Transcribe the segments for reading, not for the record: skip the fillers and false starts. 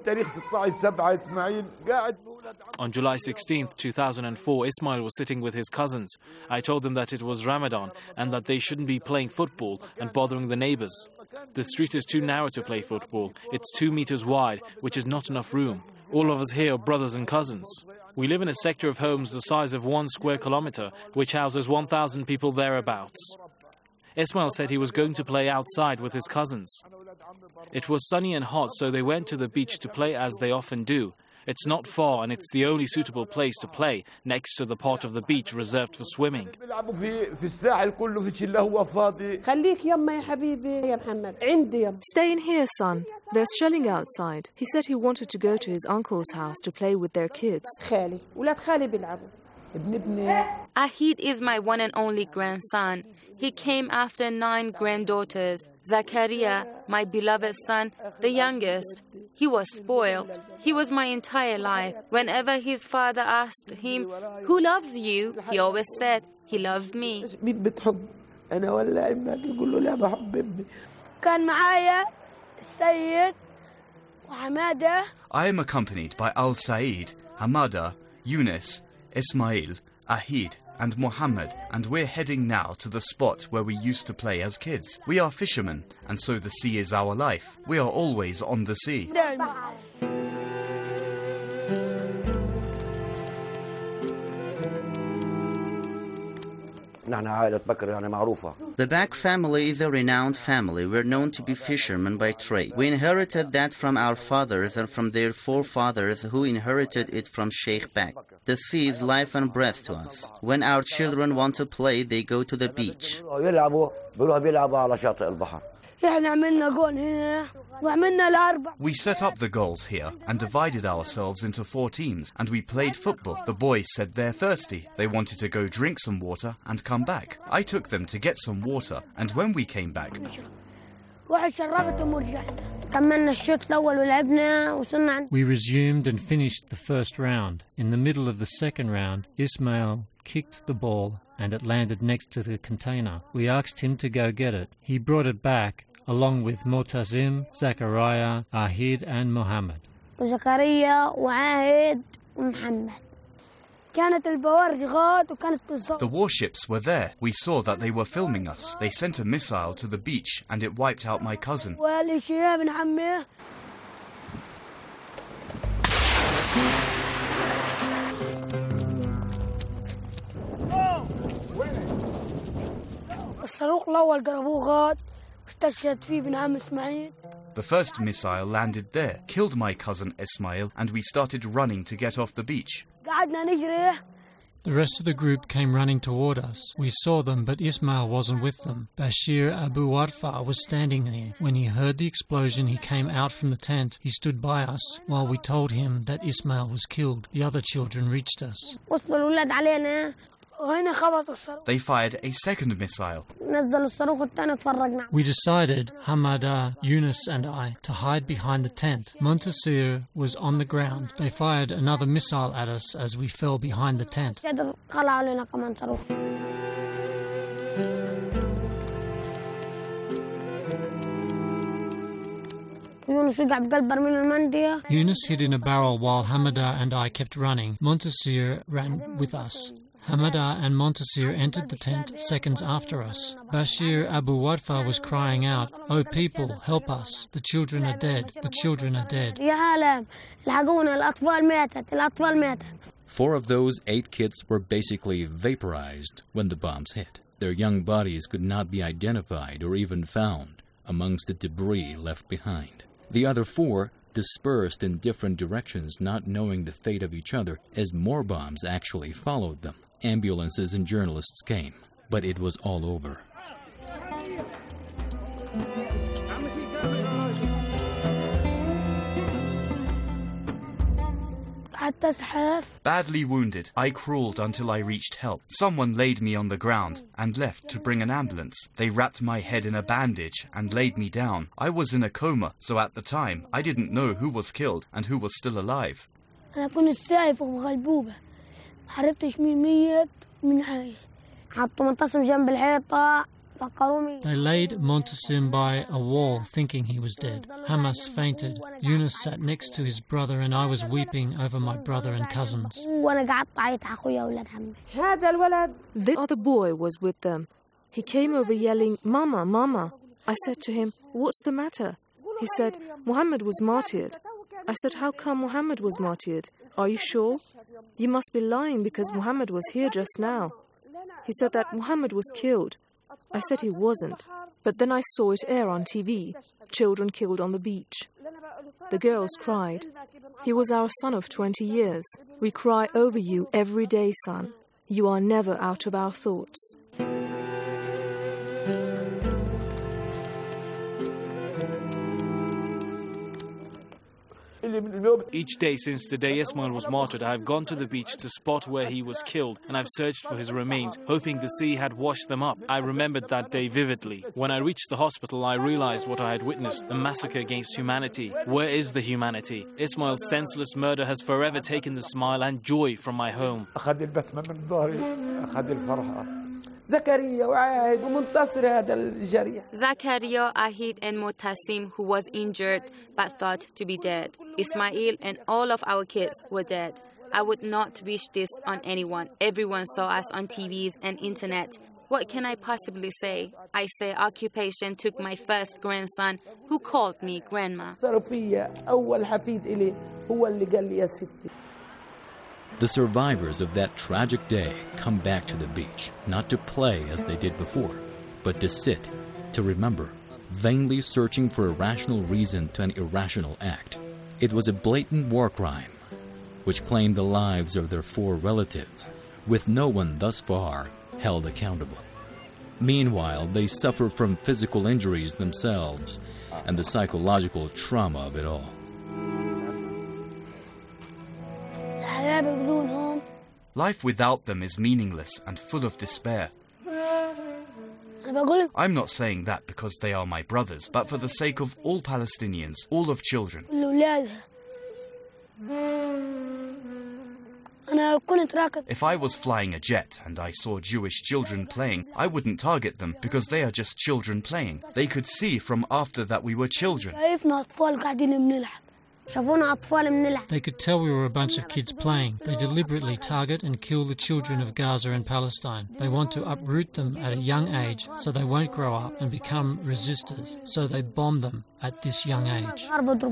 On July 16th, 2004, Ismail was sitting with his cousins. I told them that it was Ramadan and that they shouldn't be playing football and bothering the neighbours. The street is too narrow to play football. It's 2 meters wide, which is not enough room. All of us here are brothers and cousins. We live in a sector of homes the size of 1 square kilometre, which houses 1,000 people thereabouts. Ismail said he was going to play outside with his cousins. It was sunny and hot, so they went to the beach to play as they often do. It's not far and it's the only suitable place to play, next to the part of the beach reserved for swimming. Stay in here, son. There's shelling outside. He said he wanted to go to his uncle's house to play with their kids. Ahid is my one and only grandson. He came after 9 granddaughters. Zakaria, my beloved son, the youngest. He was spoiled. He was my entire life. Whenever his father asked him, "Who loves you?" he always said, "He loves me." I am accompanied by Al Said, Hamada, Yunus, Ismail, Ahid, and Mohammed, and we're heading now to the spot where we used to play as kids. We are fishermen, and so the sea is our life. We are always on the sea. The Bak family is a renowned family. We're known to be fishermen by trade. We inherited that from our fathers and from their forefathers who inherited it from Sheikh Bak. The sea is life and breath to us. When our children want to play, they go to the beach. We set up the goals here and divided ourselves into 4 teams, and we played football. The boys said they're thirsty. They wanted to go drink some water and come back. I took them to get some water, and when we came back, we resumed and finished the first round. In the middle of the second round, Ismail kicked the ball and it landed next to the container. We asked him to go get it. He brought it back along with Motazim, Zakaria, Ahid and Mohammed. the warships were there. We saw that they were filming us. They sent a missile to the beach and it wiped out my cousin. The first missile landed there, killed my cousin Ismail, and we started running to get off the beach. The rest of the group came running toward us. We saw them, but Ismail wasn't with them. Bashir Abu Warfa was standing there. When he heard the explosion, he came out from the tent. He stood by us while we told him that Ismail was killed. The other children reached us. They fired a second missile. We decided, Hamada, Yunus and I, to hide behind the tent. Montasir was on the ground. They fired another missile at us as we fell behind the tent. Yunus hid in a barrel while Hamada and I kept running. Montasir ran with us. Hamada and Montasir entered the tent seconds after us. Bashir Abu Warfa was crying out, "Oh people, help us. The children are dead. The children are dead." 4 of those 8 kids were basically vaporized when the bombs hit. Their young bodies could not be identified or even found amongst the debris left behind. The other 4 dispersed in different directions, not knowing the fate of each other, as more bombs actually followed them. Ambulances and journalists came, but it was all over. Badly wounded, I crawled until I reached help. Someone laid me on the ground and left to bring an ambulance. They wrapped my head in a bandage and laid me down. I was in a coma, so at the time I didn't know who was killed and who was still alive. They laid Montasim by a wall thinking he was dead. Hamas fainted. Yunus sat next to his brother and I was weeping over my brother and cousins. The other boy was with them. He came over yelling, "Mama, Mama." I said to him, "What's the matter?" He said, "Muhammad was martyred." I said, "How come Muhammad was martyred? Are you sure? You must be lying because Muhammad was here just now." He said that Muhammad was killed. I said he wasn't. But then I saw it air on TV. Children killed on the beach. The girls cried. "He was our son of 20 years. We cry over you every day, son. You are never out of our thoughts." Each day since the day Ismail was martyred, I have gone to the beach to spot where he was killed, and I've searched for his remains, hoping the sea had washed them up. I remembered that day vividly. When I reached the hospital, I realized what I had witnessed, a massacre against humanity. Where is the humanity? Ismail's senseless murder has forever taken the smile and joy from my home. Zakaria, Ahid and Motasim, who was injured but thought to be dead. Ismail and all of our kids were dead. I would not wish this on anyone. Everyone saw us on TVs and internet. What can I possibly say? I say occupation took my first grandson, who called me grandma. The survivors of that tragic day come back to the beach, not to play as they did before, but to sit, to remember, vainly searching for a rational reason to an irrational act. It was a blatant war crime, which claimed the lives of their 4 relatives, with no one thus far held accountable. Meanwhile, they suffer from physical injuries themselves and the psychological trauma of it all. Life without them is meaningless and full of despair. I'm not saying that because they are my brothers, but for the sake of all Palestinians, all of children. If I was flying a jet and I saw Jewish children playing, I wouldn't target them because they are just children playing. They could see from after that we were children. They could tell we were a bunch of kids playing. They deliberately target and kill the children of Gaza and Palestine. They want to uproot them at a young age so they won't grow up and become resistors. So they bomb them at this young age.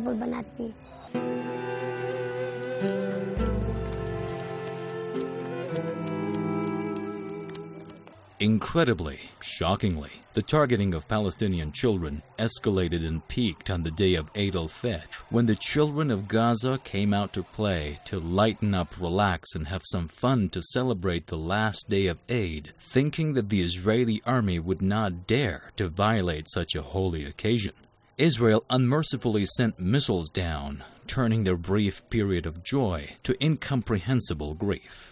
Incredibly, shockingly, the targeting of Palestinian children escalated and peaked on the day of Eid al-Fitr, when the children of Gaza came out to play, to lighten up, relax, and have some fun to celebrate the last day of Eid, thinking that the Israeli army would not dare to violate such a holy occasion. Israel unmercifully sent missiles down, turning their brief period of joy to incomprehensible grief.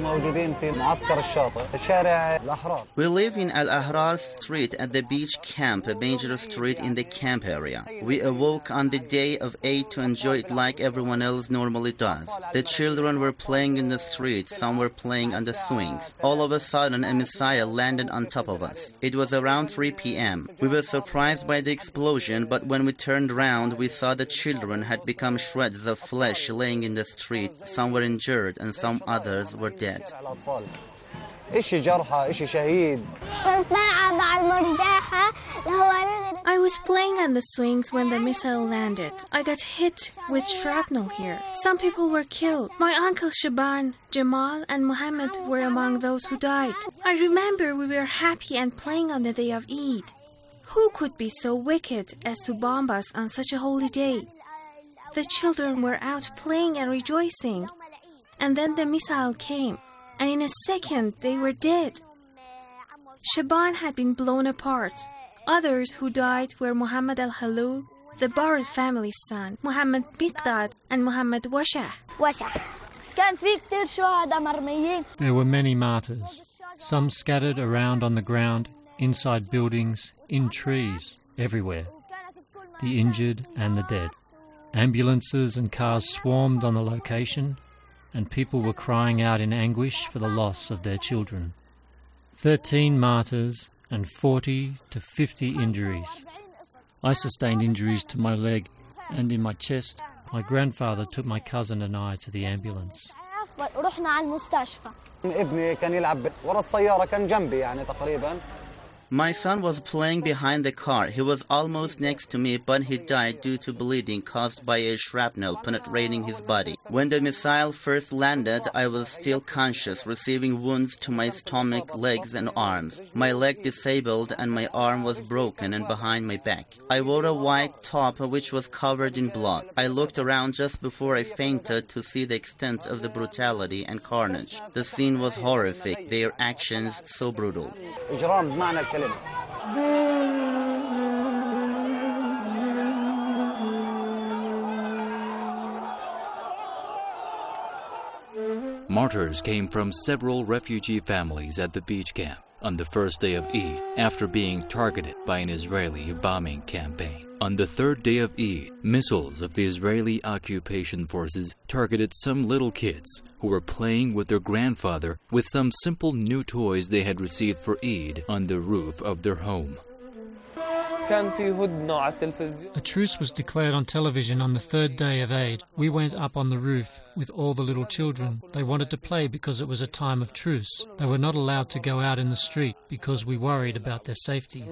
We live in Al-Ahrar Street at the beach camp, a major street in the camp area. We awoke on the day of Eid to enjoy it like everyone else normally does. The children were playing in the street, some were playing on the swings. All of a sudden, a missile landed on top of us. It was around 3 p.m. We were surprised by the explosion, but when we turned around, we saw the children had become shreds of flesh laying in the street. Some were injured and some others were dead. I was playing on the swings when the missile landed. I got hit with shrapnel here. Some people were killed. My uncle Shaban, Jamal, and Muhammad were among those who died. I remember we were happy and playing on the day of Eid. Who could be so wicked as to bomb us on such a holy day? The children were out playing and rejoicing. And then the missile came, and in a second they were dead. Shaban had been blown apart. Others who died were Muhammad al-Halou, the Barad family's son, Muhammad Miqdad, and Muhammad Washah. There were many martyrs, some scattered around on the ground, inside buildings, in trees, everywhere. The injured and the dead. Ambulances and cars swarmed on the location, and people were crying out in anguish for the loss of their children. 13 martyrs, and 40 to 50 injuries. I sustained injuries to my leg and in my chest. My grandfather took my cousin and I to the ambulance. My son was playing behind the car. He was almost next to me, but he died due to bleeding caused by a shrapnel penetrating his body. When the missile first landed, I was still conscious, receiving wounds to my stomach, legs, and arms. My leg disabled and my arm was broken and behind my back. I wore a white top which was covered in blood. I looked around just before I fainted to see the extent of the brutality and carnage. The scene was horrific, their actions so brutal. Martyrs came from several refugee families at the beach camp on the first day of Eid after being targeted by an Israeli bombing campaign. On the third day of Eid, missiles of the Israeli occupation forces targeted some little kids who were playing with their grandfather with some simple new toys they had received for Eid on the roof of their home. A truce was declared on television on the third day of Eid. We went up on the roof with all the little children. They wanted to play because it was a time of truce. They were not allowed to go out in the street because we worried about their safety.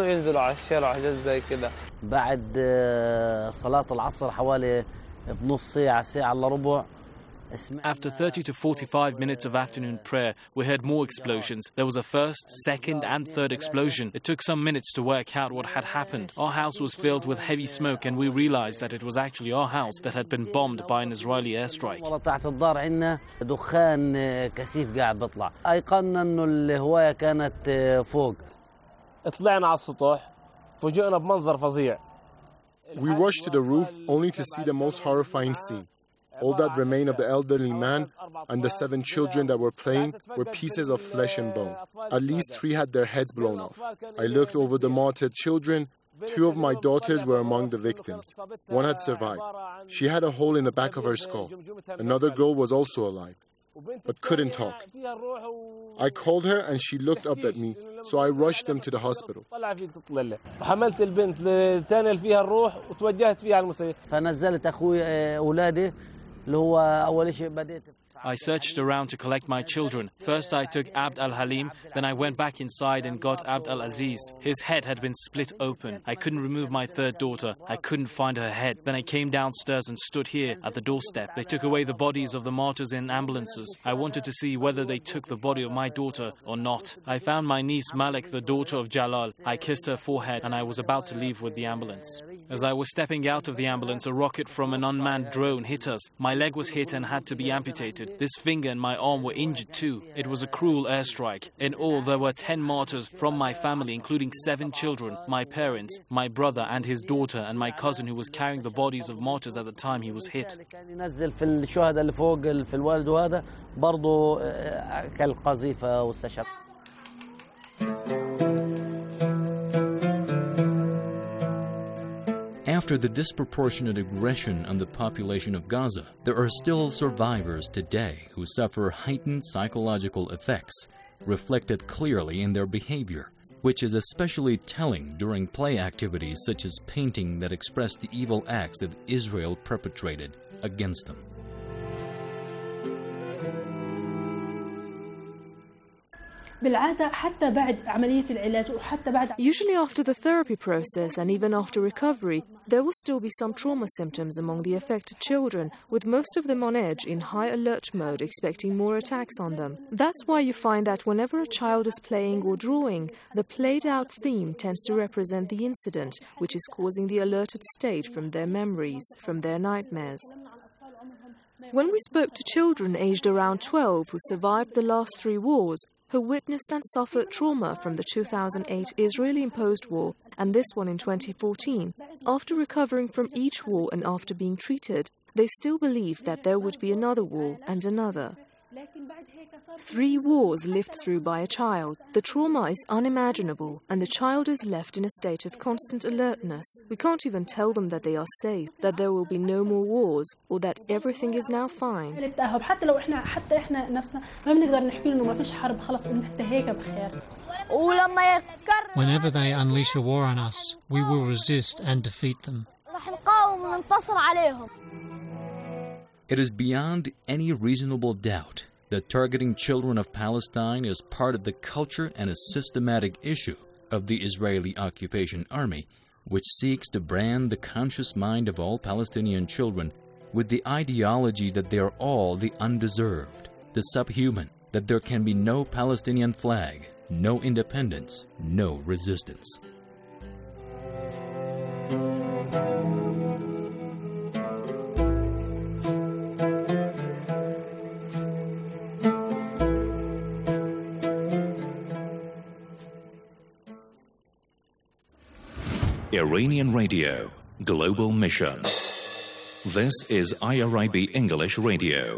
After 30 to 45 minutes of afternoon prayer, we heard more explosions. There was a first, second and third explosion. It took some minutes to work out what had happened. Our house was filled with heavy smoke and we realized that it was actually our house that had been bombed by an Israeli airstrike. We rushed to the roof only to see the most horrifying scene. All that remained of the elderly man and the 7 children that were playing were pieces of flesh and bone. At least 3 had their heads blown off. I looked over the martyred children. 2 of my daughters were among the victims. 1 had survived. She had a hole in the back of her skull. Another girl was also alive, but couldn't talk. I called her and she looked up at me, so I rushed them to the hospital. I searched around to collect my children. First I took Abd al-Halim, then I went back inside and got Abd al-Aziz. His head had been split open. I couldn't remove my third daughter. I couldn't find her head. Then I came downstairs and stood here at the doorstep. They took away the bodies of the martyrs in ambulances. I wanted to see whether they took the body of my daughter or not. I found my niece Malek, the daughter of Jalal. I kissed her forehead and I was about to leave with the ambulance. As I was stepping out of the ambulance, a rocket from an unmanned drone hit us. My leg was hit and had to be amputated. This finger and my arm were injured too. It was a cruel airstrike. In all, there were 10 martyrs from my family, including 7 children, my parents, my brother and his daughter, and my cousin who was carrying the bodies of martyrs at the time he was hit. After the disproportionate aggression on the population of Gaza, there are still survivors today who suffer heightened psychological effects, reflected clearly in their behavior, which is especially telling during play activities such as painting that express the evil acts that Israel perpetrated against them. Usually after the therapy process and even after recovery, there will still be some trauma symptoms among the affected children, with most of them on edge in high alert mode, expecting more attacks on them. That's why you find that whenever a child is playing or drawing, the played-out theme tends to represent the incident, which is causing the alerted state from their memories, from their nightmares. When we spoke to children aged around 12 who survived the last 3 wars, who witnessed and suffered trauma from the 2008 Israeli-imposed war and this one in 2014, after recovering from each war and after being treated, they still believe that there would be another war and another. 3 wars lived through by a child. The trauma is unimaginable, and the child is left in a state of constant alertness. We can't even tell them that they are safe, that there will be no more wars, or that everything is now fine. Whenever they unleash a war on us, we will resist and defeat them. It is beyond any reasonable doubt that targeting children of Palestine is part of the culture and a systematic issue of the Israeli occupation army, which seeks to brand the conscious mind of all Palestinian children with the ideology that they are all the undeserved, the subhuman, that there can be no Palestinian flag, no independence, no resistance. Iranian Radio, Global Mission. This is IRIB English Radio.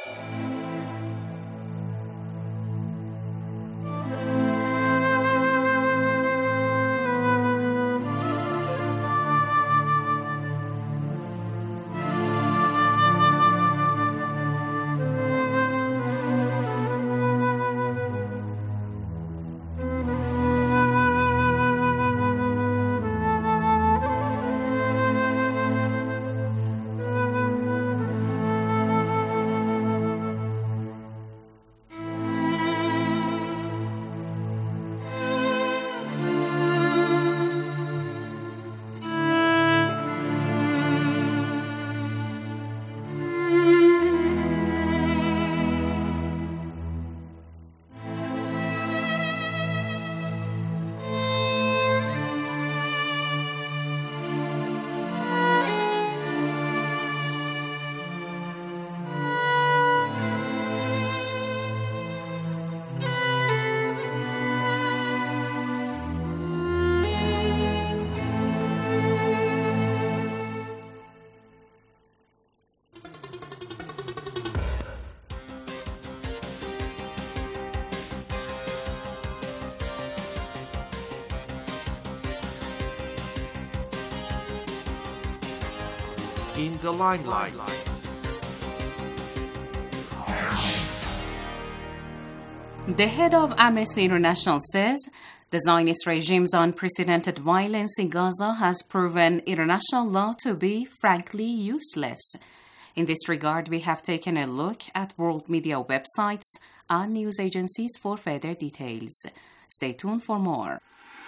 In the limelight. The head of Amnesty International says the Zionist regime's unprecedented violence in Gaza has proven international law to be frankly useless. In this regard, we have taken a look at world media websites and news agencies for further details. Stay tuned for more.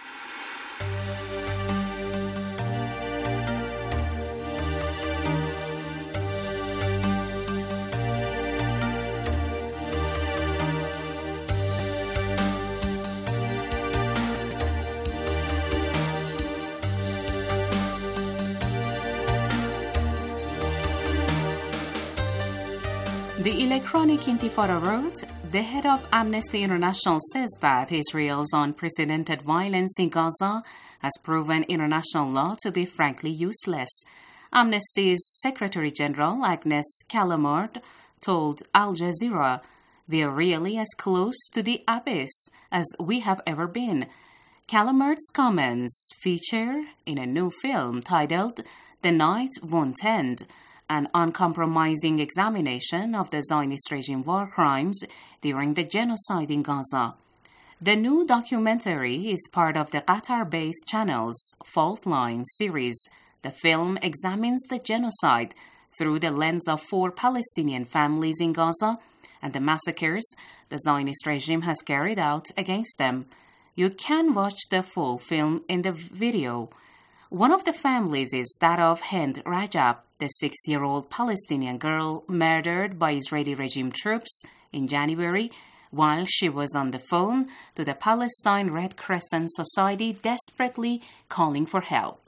The Electronic Intifada wrote, the head of Amnesty International says that Israel's unprecedented violence in Gaza has proven international law to be frankly useless. Amnesty's Secretary General Agnes Callamard told Al Jazeera, "We are really as close to the abyss as we have ever been." Callamard's comments feature in a new film titled The Night Won't End, an uncompromising examination of the Zionist regime war crimes during the genocide in Gaza. The new documentary is part of the Qatar-based channel's Fault Line series. The film examines the genocide through the lens of 4 Palestinian families in Gaza and the massacres the Zionist regime has carried out against them. You can watch the full film in the video. One of the families is that of Hind Rajab, the 6-year-old Palestinian girl murdered by Israeli regime troops in January while she was on the phone to the Palestine Red Crescent Society desperately calling for help.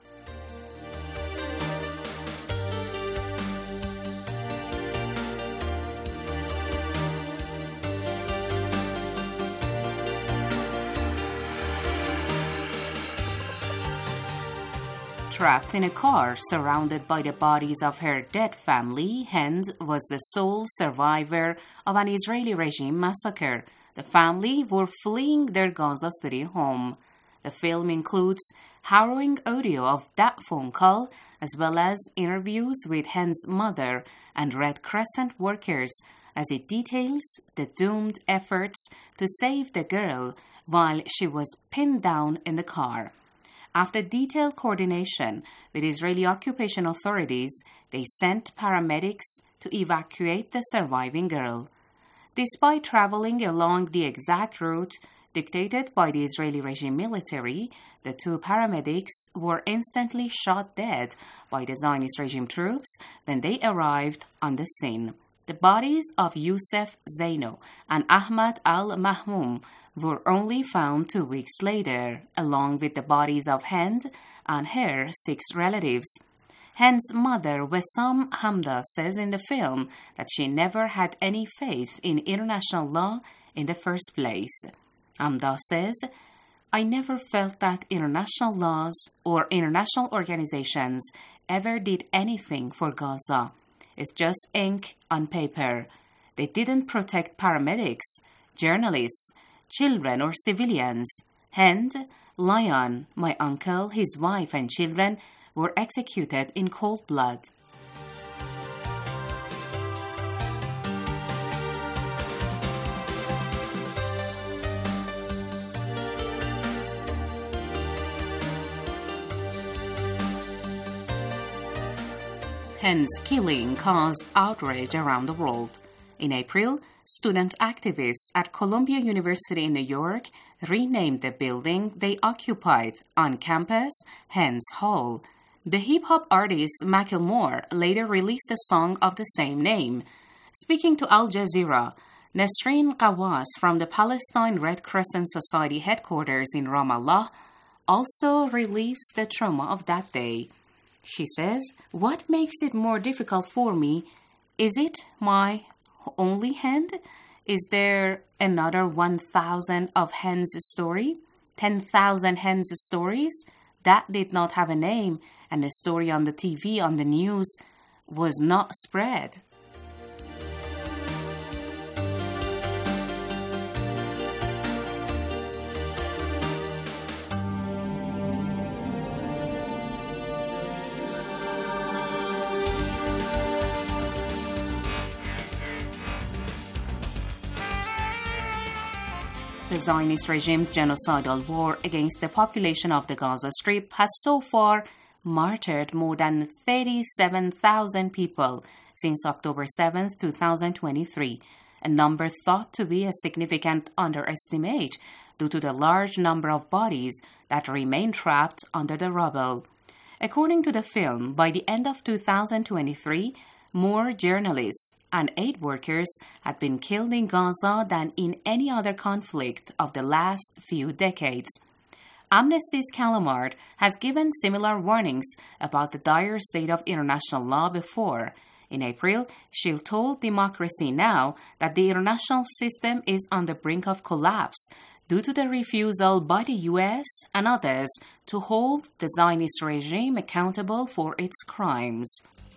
trapped in a car surrounded by the bodies of her dead family, Hind was the sole survivor of an Israeli regime massacre. The family were fleeing their Gaza City home. The film includes harrowing audio of that phone call, as well as interviews with Hind's mother and Red Crescent workers, as it details the doomed efforts to save the girl while she was pinned down in the car. After detailed coordination with Israeli occupation authorities, they sent paramedics to evacuate the surviving girl. Despite traveling along the exact route dictated by the Israeli regime military, the two paramedics were instantly shot dead by the Zionist regime troops when they arrived on the scene. The bodies of Youssef Zaino and Ahmad al-Mahmoum were only found 2 weeks later, along with the bodies of Hind and her 6 relatives. Hind's mother, Wessam Hamda, says in the film that she never had any faith in international law in the first place. Hamda says, "I never felt that international laws or international organizations ever did anything for Gaza. It's just ink on paper. They didn't protect paramedics, journalists, children or civilians. Hind, Lion, my uncle, his wife and children were executed in cold blood." Hind's killing caused outrage around the world. In April, student activists at Columbia University in New York renamed the building they occupied on campus Hind's Hall. The hip-hop artist Macklemore later released a song of the same name. Speaking to Al Jazeera, Nesreen Qawas from the Palestine Red Crescent Society headquarters in Ramallah also relieves the trauma of that day. She says, "What makes it more difficult for me? Is it my only Hind? Is there another 1,000 of Hind's story? 10,000 Hind's stories? That did not have a name, and the story on the TV, on the news, was not spread." The Zionist regime's genocidal war against the population of the Gaza Strip has so far martyred more than 37,000 people since October 7, 2023, a number thought to be a significant underestimate due to the large number of bodies that remain trapped under the rubble. According to the film, by the end of 2023, more journalists and aid workers had been killed in Gaza than in any other conflict of the last few decades. Amnesty's Calamard has given similar warnings about the dire state of international law before. In April, she told Democracy Now! That the international system is on the brink of collapse due to the refusal by the U.S. and others to hold the Zionist regime accountable for its crimes.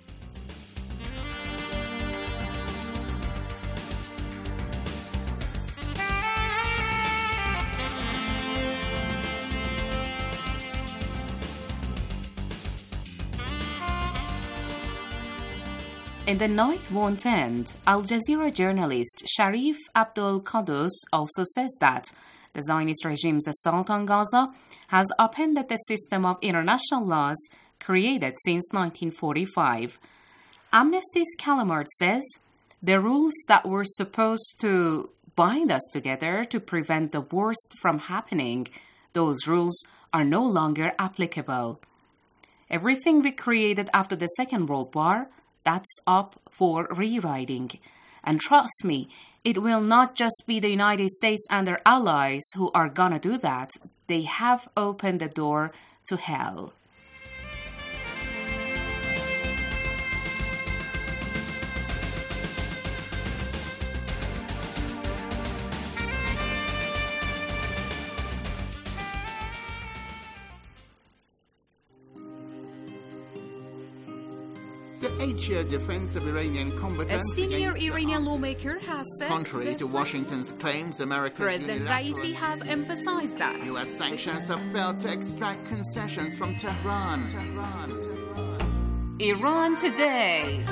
In The Night Won't End, Al Jazeera journalist Sharif Abdul Qudus also says that the Zionist regime's assault on Gaza has upended the system of international laws created since 1945. Amnesty's Calamard says, "The rules that were supposed to bind us together to prevent the worst from happening, those rules are no longer applicable. Everything we created after the Second World War, that's up for rewriting. And trust me, it will not just be the United States and their allies who are gonna do that. They have opened the door to hell." the 8-year defense of Iranian combatants. A senior Iranian lawmaker has said, contrary to Washington's claims, America's President Raisi has emphasized that U.S. sanctions have failed to extract concessions from Tehran. Iran Today.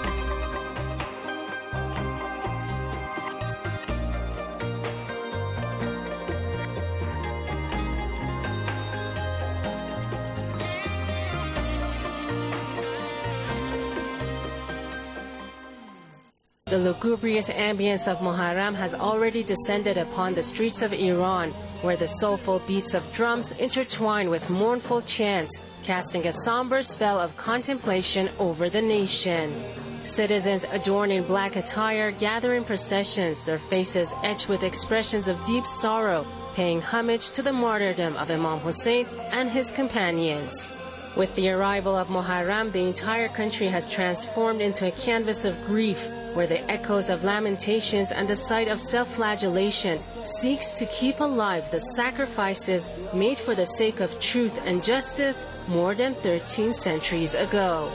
The lugubrious ambience of Muharram has already descended upon the streets of Iran, where the soulful beats of drums intertwine with mournful chants, casting a somber spell of contemplation over the nation. Citizens adorned in black attire gather in processions, their faces etched with expressions of deep sorrow, paying homage to the martyrdom of Imam Hussein and his companions. With the arrival of Muharram, the entire country has transformed into a canvas of grief, where the echoes of lamentations and the sight of self-flagellation seeks to keep alive the sacrifices made for the sake of truth and justice more than 13 centuries ago.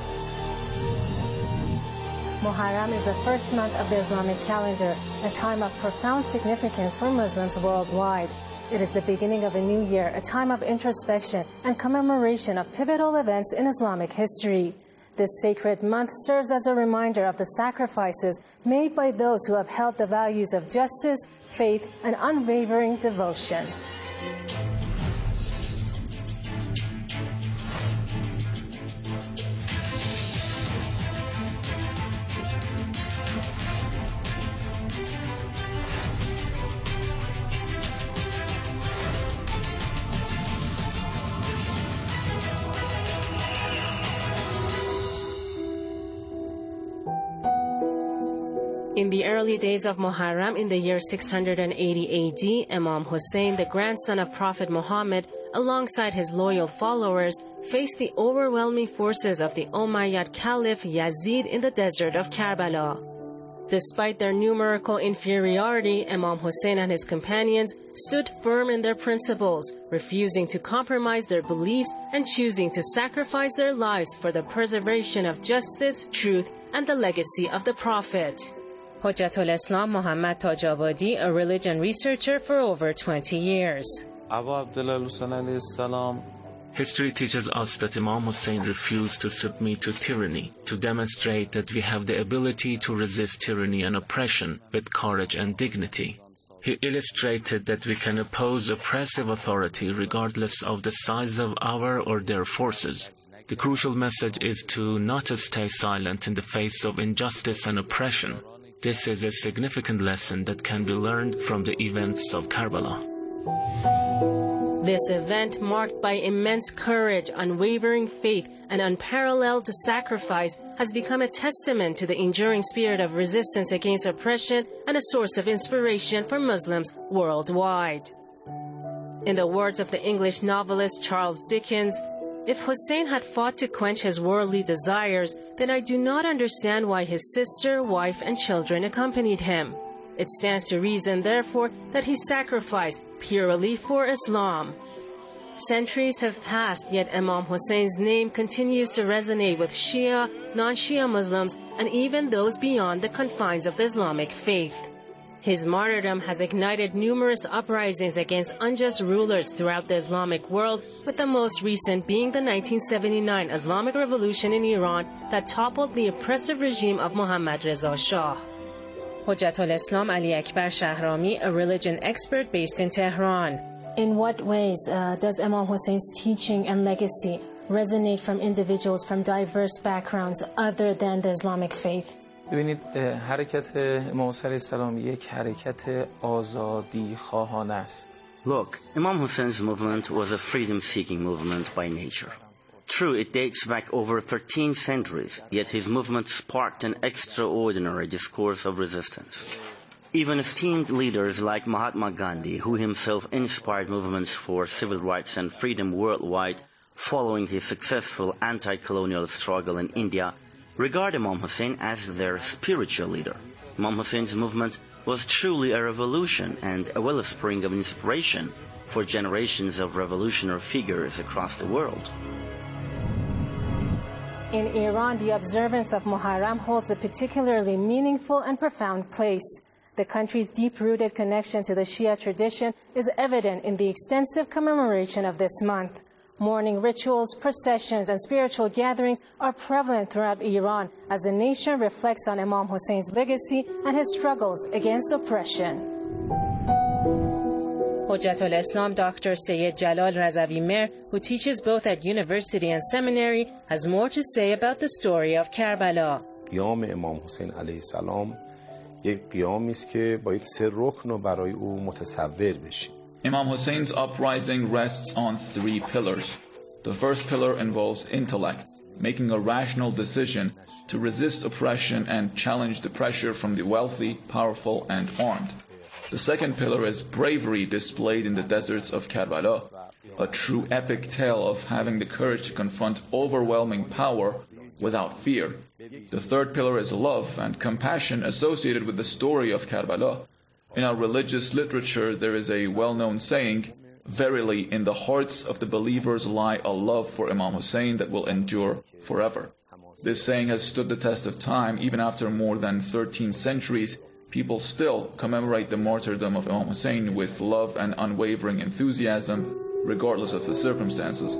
Muharram is the first month of the Islamic calendar, a time of profound significance for Muslims worldwide. It is the beginning of a new year, a time of introspection and commemoration of pivotal events in Islamic history. This sacred month serves as a reminder of the sacrifices made by those who upheld the values of justice, faith, and unwavering devotion. In the early days of Muharram, in the year 680 AD, Imam Hussein, the grandson of Prophet Muhammad, alongside his loyal followers, faced the overwhelming forces of the Umayyad Caliph Yazid in the desert of Karbala. Despite their numerical inferiority, Imam Hussein and his companions stood firm in their principles, refusing to compromise their beliefs and choosing to sacrifice their lives for the preservation of justice, truth, and the legacy of the Prophet. Hujjatul Islam Muhammad Tajabadi, a religion researcher for over 20 years. History teaches us that Imam Hussein refused to submit to tyranny, to demonstrate that we have the ability to resist tyranny and oppression with courage and dignity. He illustrated that we can oppose oppressive authority regardless of the size of our or their forces. The crucial message is to not stay silent in the face of injustice and oppression. This is a significant lesson that can be learned from the events of Karbala. This event, marked by immense courage, unwavering faith, and unparalleled sacrifice, has become a testament to the enduring spirit of resistance against oppression and a source of inspiration for Muslims worldwide. In the words of the English novelist Charles Dickens, "If Hussein had fought to quench his worldly desires, then I do not understand why his sister, wife, and children accompanied him. It stands to reason, therefore, that he sacrificed purely for Islam." Centuries have passed, yet Imam Hussein's name continues to resonate with Shia, non-Shia Muslims, and even those beyond the confines of the Islamic faith. His martyrdom has ignited numerous uprisings against unjust rulers throughout the Islamic world, with the most recent being the 1979 Islamic Revolution in Iran that toppled the oppressive regime of Mohammad Reza Shah. Hujjatul Islam Ali Akbar Shahrami, a religion expert based in Tehran. In what ways does Imam Hussein's teaching and legacy resonate from individuals from diverse backgrounds other than the Islamic faith? ببینید حرکت امام حسین علیه السلام یک حرکت آزادی خواهانه است. Look, Imam Hussein's movement was a freedom-seeking movement by nature. True, it dates back over 13 centuries, yet his movement sparked an extraordinary discourse of resistance. Even esteemed leaders like Mahatma Gandhi, who himself inspired movements for civil rights and freedom worldwide following his successful anti-colonial struggle in India, regard Imam Hussein as their spiritual leader. Imam Hussein's movement was truly a revolution and a wellspring of inspiration for generations of revolutionary figures across the world. In Iran, the observance of Muharram holds a particularly meaningful and profound place. The country's deep-rooted connection to the Shia tradition is evident in the extensive commemoration of this month. Mourning rituals, processions, and spiritual gatherings are prevalent throughout Iran as the nation reflects on Imam Hussein's legacy and his struggles against oppression. Hujjatul Islam Dr. Sayyid Jalal Razavi Mer, who teaches both at university and seminary, has more to say about the story of Karbala. قیام امام حسین علیه السلام یک قیامی است که باید سه رکن رو برای او متصور بشیم. Imam Hussein's uprising rests on three pillars. The first pillar involves intellect, making a rational decision to resist oppression and challenge the pressure from the wealthy, powerful, and armed. The second pillar is bravery displayed in the deserts of Karbala, a true epic tale of having the courage to confront overwhelming power without fear. The third pillar is love and compassion associated with the story of Karbala. In our religious literature, there is a well-known saying, "Verily, in the hearts of the believers lie a love for Imam Hussein that will endure forever." This saying has stood the test of time. Even after more than 13 centuries, people still commemorate the martyrdom of Imam Hussein with love and unwavering enthusiasm, regardless of the circumstances.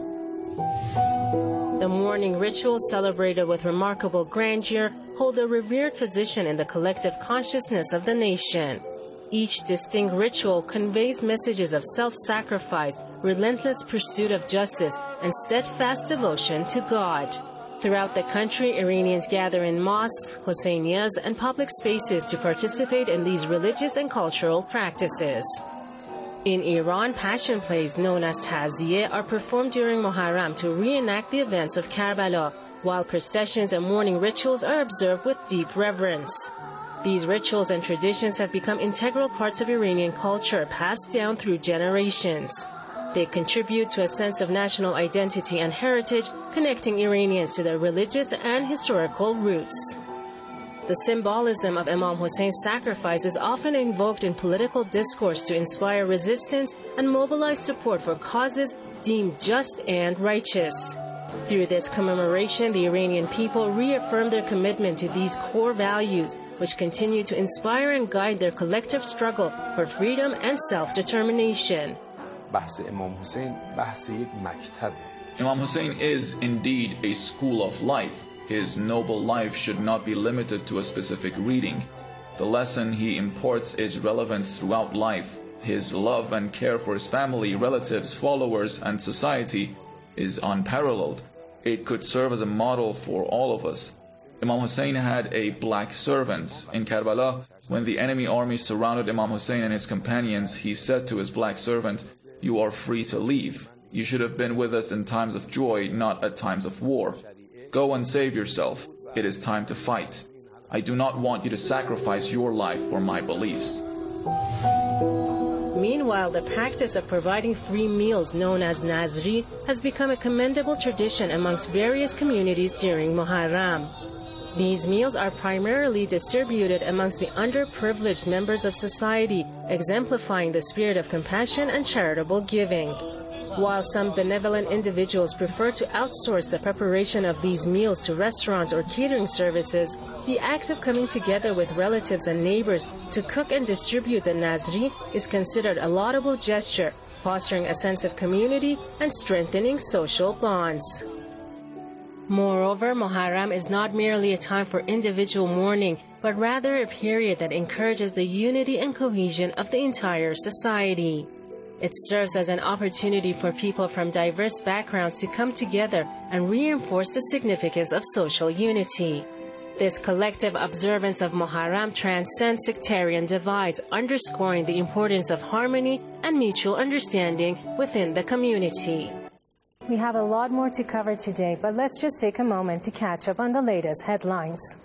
The mourning rituals, celebrated with remarkable grandeur, hold a revered position in the collective consciousness of the nation. Each distinct ritual conveys messages of self-sacrifice, relentless pursuit of justice, and steadfast devotion to God. Throughout the country, Iranians gather in mosques, Husseinias, and public spaces to participate in these religious and cultural practices. In Iran, passion plays known as Ta'ziyeh are performed during Muharram to reenact the events of Karbala, while processions and mourning rituals are observed with deep reverence. These rituals and traditions have become integral parts of Iranian culture, passed down through generations. They contribute to a sense of national identity and heritage, connecting Iranians to their religious and historical roots. The symbolism of Imam Hussein's sacrifice is often invoked in political discourse to inspire resistance and mobilize support for causes deemed just and righteous. Through this commemoration, the Iranian people reaffirm their commitment to these core values, which continue to inspire and guide their collective struggle for freedom and self-determination. Imam Hussein is indeed a school of life. His noble life should not be limited to a specific reading. The lesson he imparts is relevant throughout life. His love and care for his family, relatives, followers, and society is unparalleled. It could serve as a model for all of us. Imam Hussein had a black servant. In Karbala, when the enemy army surrounded Imam Hussein and his companions, he said to his black servant, "You are free to leave. You should have been with us in times of joy, not at times of war. Go and save yourself. It is time to fight. I do not want you to sacrifice your life for my beliefs." Meanwhile, the practice of providing free meals known as Nazri has become a commendable tradition amongst various communities during Muharram. These meals are primarily distributed amongst the underprivileged members of society, exemplifying the spirit of compassion and charitable giving. While some benevolent individuals prefer to outsource the preparation of these meals to restaurants or catering services, the act of coming together with relatives and neighbors to cook and distribute the Nazri is considered a laudable gesture, fostering a sense of community and strengthening social bonds. Moreover, Muharram is not merely a time for individual mourning, but rather a period that encourages the unity and cohesion of the entire society. It serves as an opportunity for people from diverse backgrounds to come together and reinforce the significance of social unity. This collective observance of Muharram transcends sectarian divides, underscoring the importance of harmony and mutual understanding within the community. We have a lot more to cover today, but let's just take a moment to catch up on the latest headlines.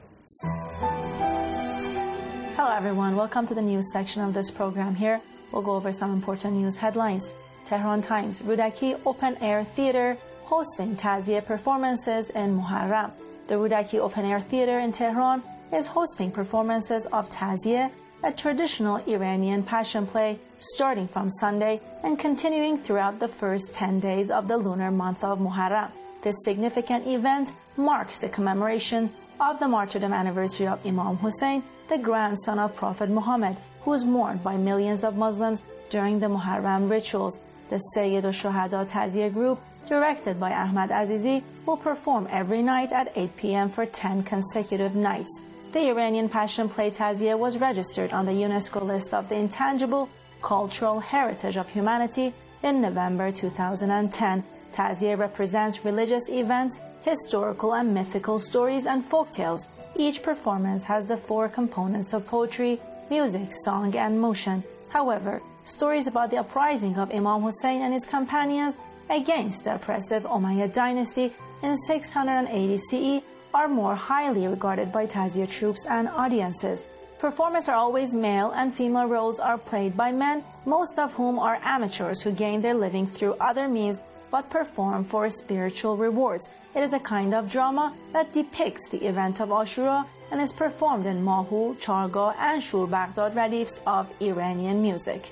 Hello everyone, welcome to the news section of this program here. We'll go over some important news headlines. Tehran Times, Rudaki Open Air Theater hosting Ta'ziyeh performances in Muharram. The Rudaki Open Air Theater in Tehran is hosting performances of Ta'ziyeh, a traditional Iranian passion play starting from Sunday and continuing throughout the first 10 days of the lunar month of Muharram. This significant event marks the commemoration of the martyrdom anniversary of Imam Hussein, the grandson of Prophet Muhammad, who was mourned by millions of Muslims during the Muharram rituals. The Sayyid al-Shuhada Taziyah group, directed by Ahmad Azizi, will perform every night at 8 p.m. for 10 consecutive nights. The Iranian Passion Play Taziyah was registered on the UNESCO list of the Intangible Cultural Heritage of Humanity in November 2010. Taziyah represents religious events, historical and mythical stories, and folktales. Each performance has the 4 components of poetry, music, song, and motion. However, stories about the uprising of Imam Hussein and his companions against the oppressive Umayyad dynasty in 680 CE are more highly regarded by Taziyah troops and audiences. Performers are always male and female roles are played by men, most of whom are amateurs who gain their living through other means but perform for spiritual rewards. It is a kind of drama that depicts the event of Ashura and is performed in Mahu, Chargah, and Shur Baghdad reliefs of Iranian music.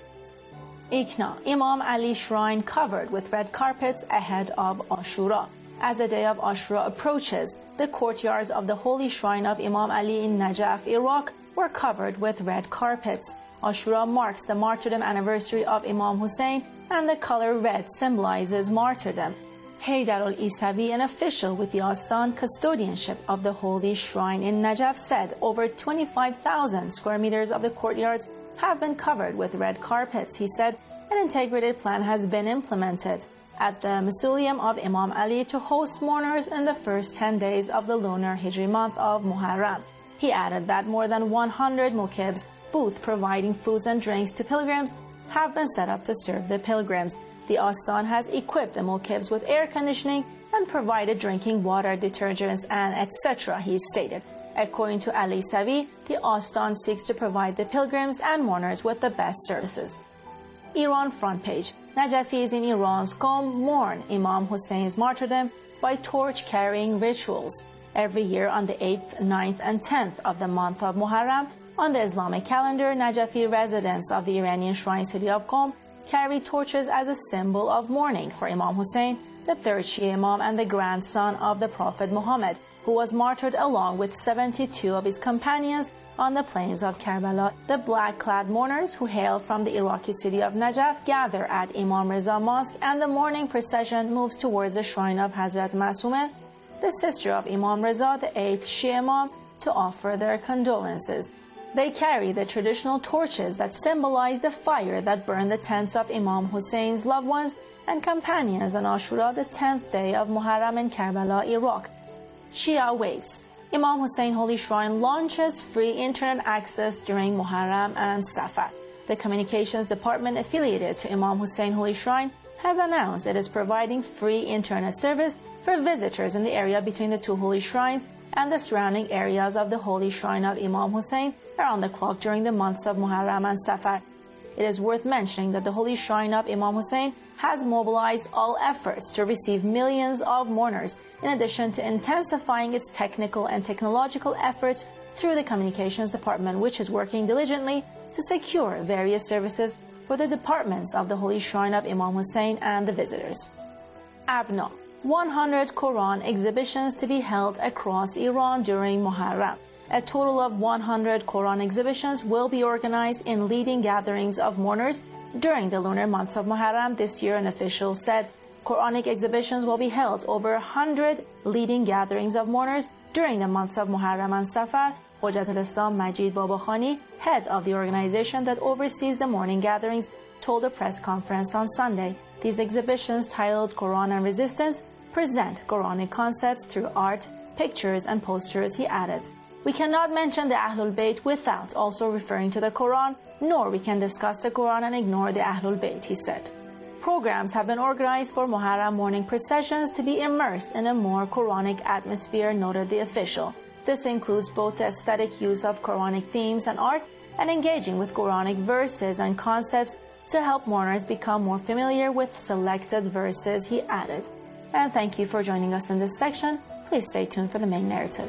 Ikna, Imam Ali Shrine covered with red carpets ahead of Ashura. As the day of Ashura approaches, the courtyards of the holy shrine of Imam Ali in Najaf, Iraq, were covered with red carpets. Ashura marks the martyrdom anniversary of Imam Hussein, and the color red symbolizes martyrdom. Haydar al-Isavi, an official with the Astan custodianship of the holy shrine in Najaf, said over 25,000 square meters of the courtyards have been covered with red carpets. He said an integrated plan has been implemented at the Mausoleum of Imam Ali to host mourners in the first 10 days of the lunar Hijri month of Muharram. He added that more than 100 mukibs, booths providing foods and drinks to pilgrims, have been set up to serve the pilgrims. The Astan has equipped the mukibs with air conditioning and provided drinking water, detergents, and etc., he stated. According to Ali Savi, the Astan seeks to provide the pilgrims and mourners with the best services. Iran front page. Najafis in Iran's Qom mourn Imam Hussein's martyrdom by torch-carrying rituals. Every year on the 8th, 9th, and 10th of the month of Muharram, on the Islamic calendar, Najafi residents of the Iranian shrine city of Qom carry torches as a symbol of mourning for Imam Hussein, the third Shia Imam and the grandson of the Prophet Muhammad, who was martyred along with 72 of his companions on the plains of Karbala. The black-clad mourners who hail from the Iraqi city of Najaf gather at Imam Reza Mosque, and the mourning procession moves towards the shrine of Hazrat Masumeh, the sister of Imam Reza, the 8th Shia Imam, to offer their condolences. They carry the traditional torches that symbolize the fire that burned the tents of Imam Hussein's loved ones and companions on Ashura, the 10th day of Muharram in Karbala, Iraq. Shia waves. Imam Hussein Holy Shrine launches free internet access during Muharram and Safar. The communications department affiliated to Imam Hussein Holy Shrine has announced it is providing free internet service for visitors in the area between the two holy shrines and the surrounding areas of the holy shrine of Imam Hussein around the clock during the months of Muharram and Safar. It is worth mentioning that the holy shrine of Imam Hussein has mobilized all efforts to receive millions of mourners, in addition to intensifying its technical and technological efforts through the communications department, which is working diligently to secure various services for the departments of the holy shrine of Imam Hussein and the visitors. Abna, 100 Quran exhibitions to be held across Iran during Muharram. A total of 100 Quran exhibitions will be organized in leading gatherings of mourners during the lunar months of Muharram this year, an official said. Quranic exhibitions will be held over 100 leading gatherings of mourners during the months of Muharram and Safar. Hojat al-Islam Majid Babakhani, head of the organization that oversees the mourning gatherings, told a press conference on Sunday. These exhibitions, titled Quran and Resistance, present Quranic concepts through art, pictures, and posters, he added. We cannot mention the Ahlul Bayt without also referring to the Quran, nor we can discuss the Quran and ignore the Ahlul Bayt, he said. Programs have been organized for Muharram morning processions to be immersed in a more Quranic atmosphere, noted the official. This includes both the aesthetic use of Quranic themes and art and engaging with Quranic verses and concepts to help mourners become more familiar with selected verses, he added. And thank you for joining us in this section. Please stay tuned for the main narrative.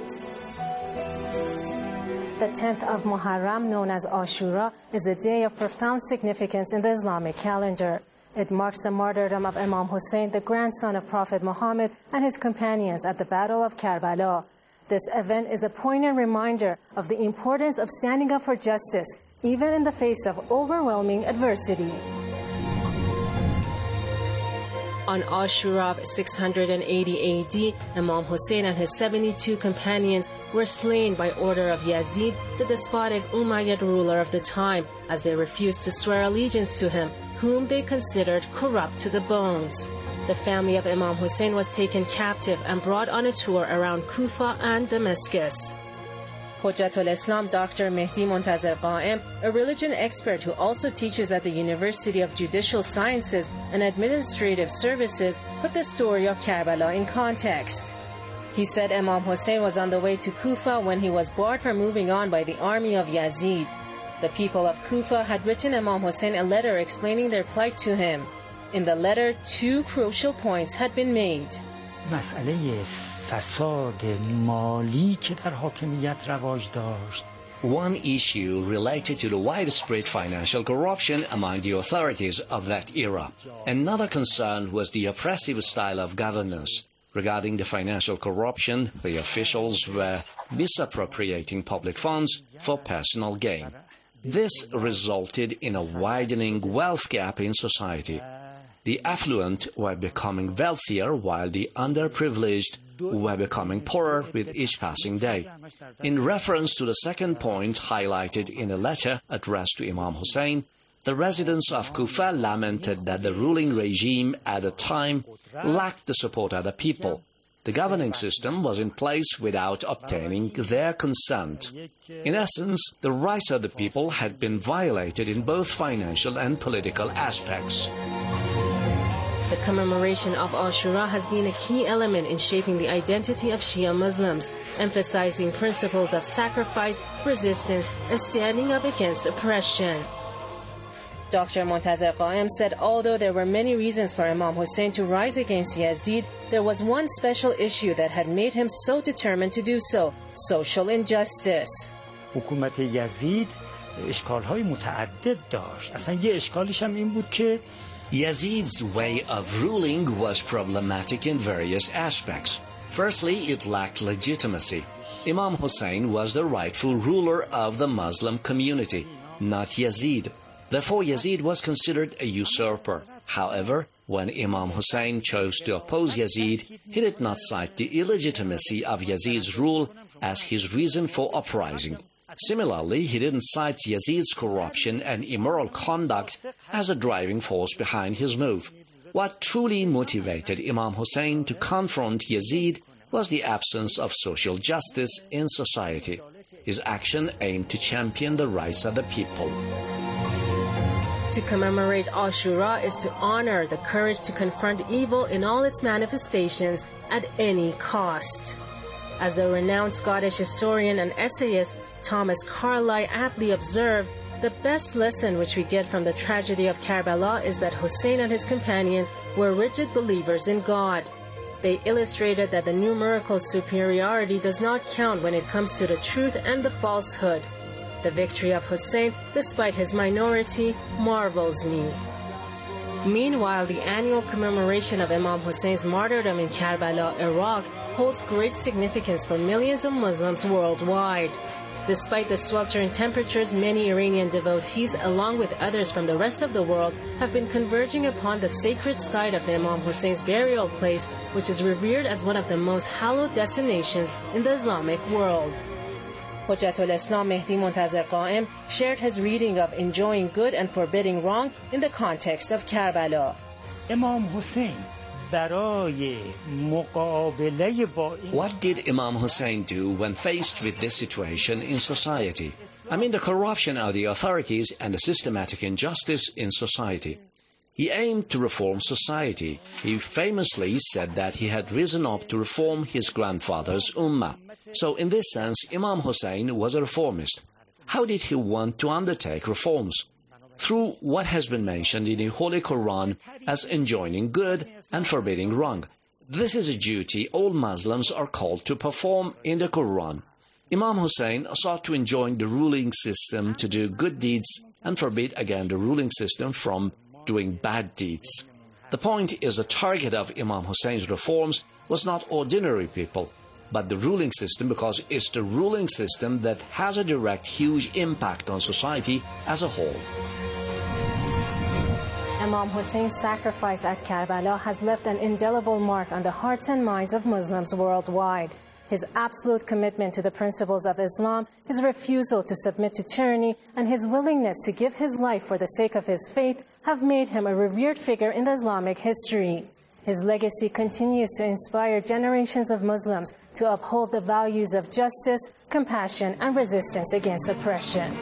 The 10th of Muharram, known as Ashura, is a day of profound significance in the Islamic calendar. It marks the martyrdom of Imam Hussein, the grandson of Prophet Muhammad, and his companions at the Battle of Karbala. This event is a poignant reminder of the importance of standing up for justice, even in the face of overwhelming adversity. On Ashura of 680 AD, Imam Hussein and his 72 companions were slain by order of Yazid, the despotic Umayyad ruler of the time, as they refused to swear allegiance to him, whom they considered corrupt to the bones. The family of Imam Hussein was taken captive and brought on a tour around Kufa and Damascus. Hujjatul Islam Dr. Mehdi Montazir Qaim, a religion expert who also teaches at the University of Judicial Sciences and Administrative Services, put the story of Karbala in context. He said Imam Hussein was on the way to Kufa when he was barred from moving on by the army of Yazid. The people of Kufa had written Imam Hussein a letter explaining their plight to him. In the letter, two crucial points had been made. One issue related to the widespread financial corruption among the authorities of that era. Another concern was the oppressive style of governance. Regarding the financial corruption, the officials were misappropriating public funds for personal gain. This resulted in a widening wealth gap in society. The affluent were becoming wealthier while the underprivileged were becoming poorer with each passing day. In reference to the second point highlighted in a letter addressed to Imam Hussein, the residents of Kufa lamented that the ruling regime at the time lacked the support of the people. The governing system was in place without obtaining their consent. In essence, the rights of the people had been violated in both financial and political aspects. The commemoration of Ashura has been a key element in shaping the identity of Shia Muslims, emphasizing principles of sacrifice, resistance, and standing up against oppression. Dr. Montazir Qaim said although there were many reasons for Imam Hussein to rise against Yazid, there was one special issue that had made him so determined to do so: social injustice. حکومت یزید اشکال‌های متعدد داشت. اصلا یه اشکالش هم این بود که Yazid's way of ruling was problematic in various aspects. Firstly, it lacked legitimacy. Imam Hussein was the rightful ruler of the Muslim community, not Yazid. Therefore, Yazid was considered a usurper. However, when Imam Hussein chose to oppose Yazid, he did not cite the illegitimacy of Yazid's rule as his reason for uprising. Similarly, he didn't cite Yazid's corruption and immoral conduct as a driving force behind his move. What truly motivated Imam Hussein to confront Yazid was the absence of social justice in society. His action aimed to champion the rights of the people. To commemorate Ashura is to honor the courage to confront evil in all its manifestations at any cost. As the renowned Scottish historian and essayist Thomas Carlyle aptly observed, the best lesson which we get from the tragedy of Karbala is that Hussein and his companions were rigid believers in God. They illustrated that the numerical superiority does not count when it comes to the truth and the falsehood. The victory of Hussein, despite his minority, marvels me. Meanwhile, the annual commemoration of Imam Hussein's martyrdom in Karbala, Iraq, holds great significance for millions of Muslims worldwide. Despite the sweltering temperatures, many Iranian devotees, along with others from the rest of the world, have been converging upon the sacred site of the Imam Hussein's burial place, which is revered as one of the most hallowed destinations in the Islamic world. Hujjatul Islam Mehdi Montazir Qaim shared his reading of enjoying good and forbidding wrong in the context of Karbala. Imam Hussein. What did Imam Hussein do when faced with this situation in society? I mean the corruption of the authorities and the systematic injustice in society. He aimed to reform society. He famously said that he had risen up to reform his grandfather's ummah. So in this sense, Imam Hussein was a reformist. How did he want to undertake reforms? Through what has been mentioned in the Holy Quran as enjoining good and forbidding wrong. This is a duty all Muslims are called to perform in the Quran. Imam Hussein sought to enjoin the ruling system to do good deeds and forbid again the ruling system from doing bad deeds. The point is the target of Imam Hussein's reforms was not ordinary people, but the ruling system, because it's the ruling system that has a direct, huge impact on society as a whole. Imam Hussein's sacrifice at Karbala has left an indelible mark on the hearts and minds of Muslims worldwide. His absolute commitment to the principles of Islam, his refusal to submit to tyranny, and his willingness to give his life for the sake of his faith have made him a revered figure in Islamic history. His legacy continues to inspire generations of Muslims to uphold the values of justice, compassion, and resistance against oppression.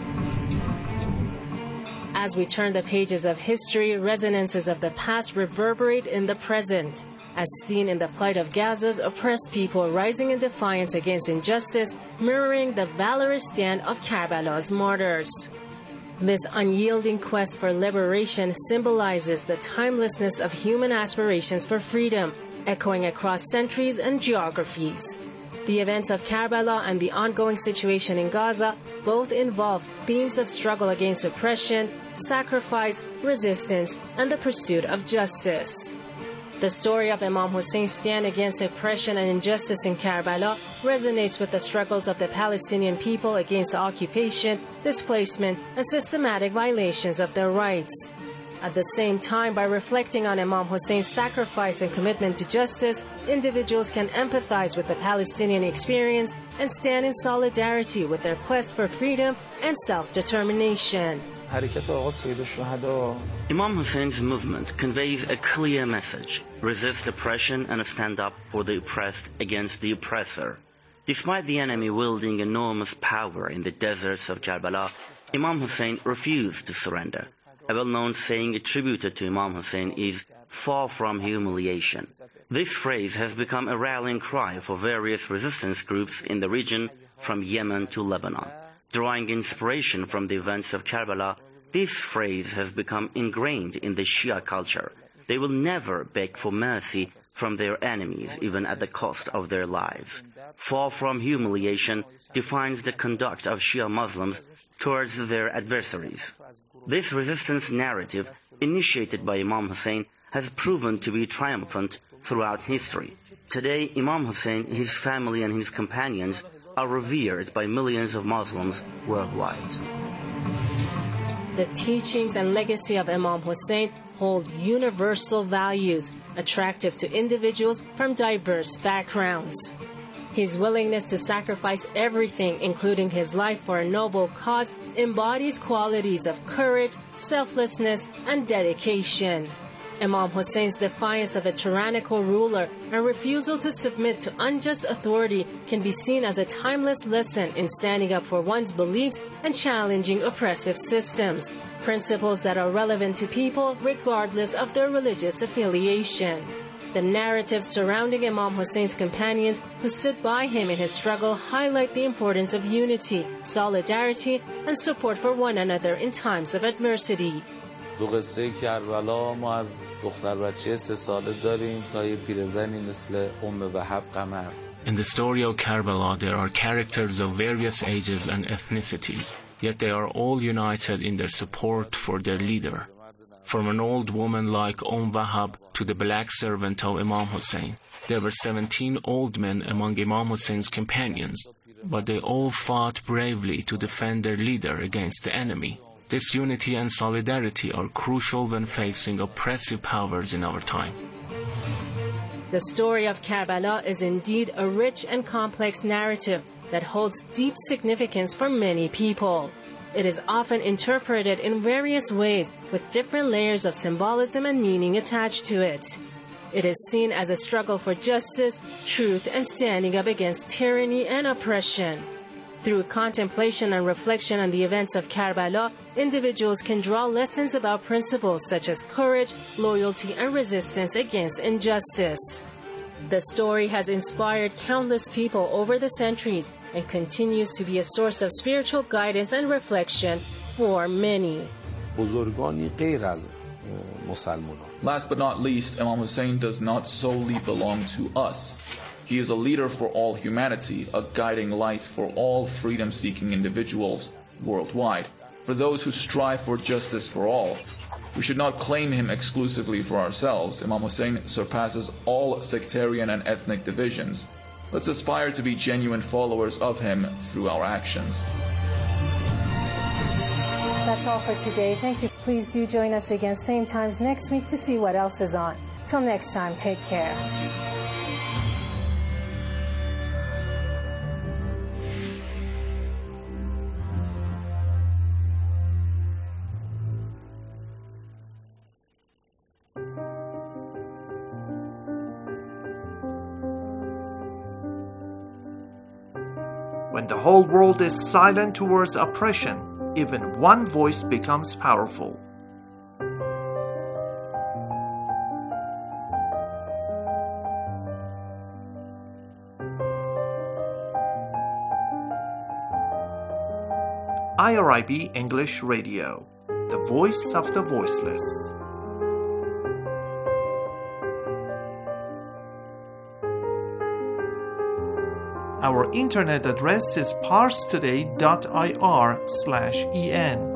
As we turn the pages of history, resonances of the past reverberate in the present, as seen in the plight of Gaza's oppressed people rising in defiance against injustice, mirroring the valorous stand of Karbala's martyrs. This unyielding quest for liberation symbolizes the timelessness of human aspirations for freedom, echoing across centuries and geographies. The events of Karbala and the ongoing situation in Gaza both involve themes of struggle against oppression, sacrifice, resistance, and the pursuit of justice. The story of Imam Hussein's stand against oppression and injustice in Karbala resonates with the struggles of the Palestinian people against occupation, displacement, and systematic violations of their rights. At the same time, by reflecting on Imam Hussein's sacrifice and commitment to justice, individuals can empathize with the Palestinian experience and stand in solidarity with their quest for freedom and self-determination. Imam Hussein's movement conveys a clear message: resist oppression and stand up for the oppressed against the oppressor. Despite the enemy wielding enormous power in the deserts of Karbala, Imam Hussein refused to surrender. A well-known saying attributed to Imam Hussein is, "Far from humiliation." This phrase has become a rallying cry for various resistance groups in the region from Yemen to Lebanon. Drawing inspiration from the events of Karbala, this phrase has become ingrained in the Shia culture. They will never beg for mercy from their enemies, even at the cost of their lives. Far from humiliation defines the conduct of Shia Muslims towards their adversaries. This resistance narrative, initiated by Imam Hussein, has proven to be triumphant throughout history. Today, Imam Hussein, his family, and his companions are revered by millions of Muslims worldwide. The teachings and legacy of Imam Hussein hold universal values, attractive to individuals from diverse backgrounds. His willingness to sacrifice everything, including his life for a noble cause, embodies qualities of courage, selflessness, and dedication. Imam Hussein's defiance of a tyrannical ruler and refusal to submit to unjust authority can be seen as a timeless lesson in standing up for one's beliefs and challenging oppressive systems, principles that are relevant to people regardless of their religious affiliation. The narratives surrounding Imam Hussein's companions who stood by him in his struggle highlight the importance of unity, solidarity, and support for one another in times of adversity. دو قصه کربلا ما از دختر بچه 3 ساله داریم تا یه پیرزنی مثل وهب قمر. In the story of Karbala, there are characters of various ages and ethnicities, yet they are all united in their support for their leader. From an old woman like Wahab to the black servant of Imam Hussein, there were 17 old men among Imam Hussein's companions, but they all fought bravely to defend their leader against the enemy. This unity and solidarity are crucial when facing oppressive powers in our time. The story of Karbala is indeed a rich and complex narrative that holds deep significance for many people. It is often interpreted in various ways with different layers of symbolism and meaning attached to it. It is seen as a struggle for justice, truth, and standing up against tyranny and oppression. Through contemplation and reflection on the events of Karbala, individuals can draw lessons about principles such as courage, loyalty, and resistance against injustice. The story has inspired countless people over the centuries and continues to be a source of spiritual guidance and reflection for many. Last but not least, Imam Hussein does not solely belong to us. He is a leader for all humanity, a guiding light for all freedom-seeking individuals worldwide, for those who strive for justice for all. We should not claim him exclusively for ourselves. Imam Hussein surpasses all sectarian and ethnic divisions. Let's aspire to be genuine followers of him through our actions. That's all for today. Thank you. Please do join us again same times next week to see what else is on. Till next time, take care. When the whole world is silent towards oppression, even one voice becomes powerful. IRIB English Radio, the voice of the voiceless. Our internet address is parstoday.ir/en.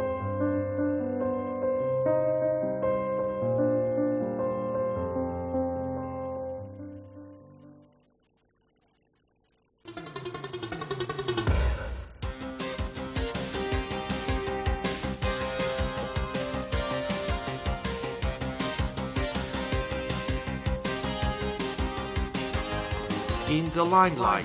In the limelight.